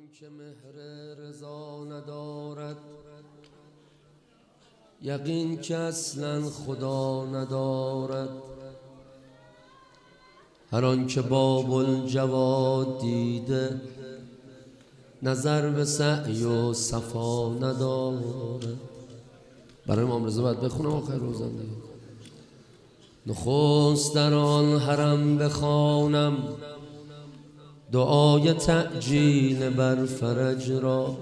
که مهر رضا ندارد، یقین که اصلا خدا ندارد. هر آن که باب الجواد دیده، نظر به سعی و صفا ندارد. برای امام رضا باید بخونم آخر روزم دیگه. نخست در آن حرم بخوانم، دعای تعجیل بر فرج را.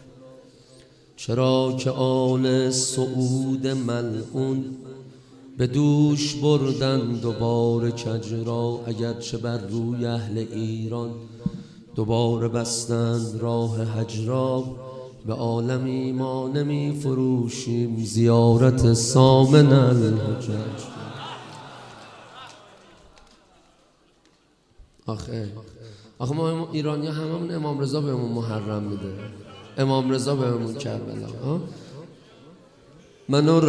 چرا که آل سعود ملعون، به دوش بردند دوباره کج را. اگرچه بر روی اهل ایران، دوباره بستند راه حج را. به عالم ایمان نمی فروشیم، زیارت سامن الحجج. آخه ما ایرانی هممون امام رضا بهمون محرم میده، امام رضا بهمون کربلا. منو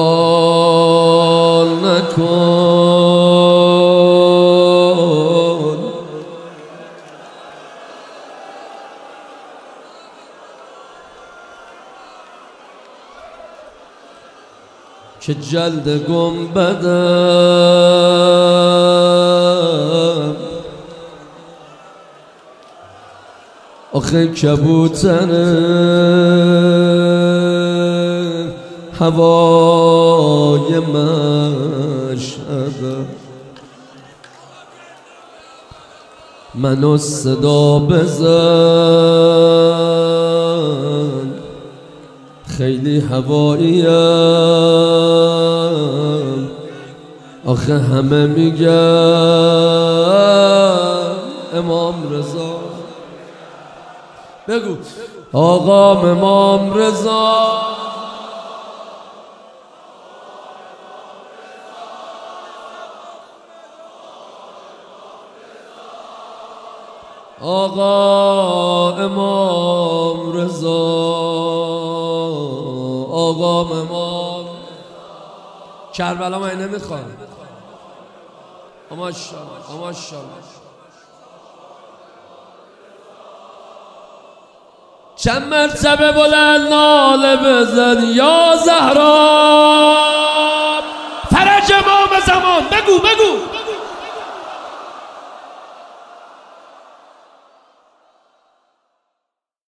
رها نکن، که جلد گنبدم. آخه کبوتر هوای مشهدم. منو صدا بزن، خیلی هواییم. آخه همه میگن امام رضا. بگو آقا امام رضا، آقا امام رضا، آقا امام. کربلا من نمیخوام. ماشاءالله ماشاءالله. چند مرتبه بلند ناله بزن یا زهرا، فرج امام زمان. بگو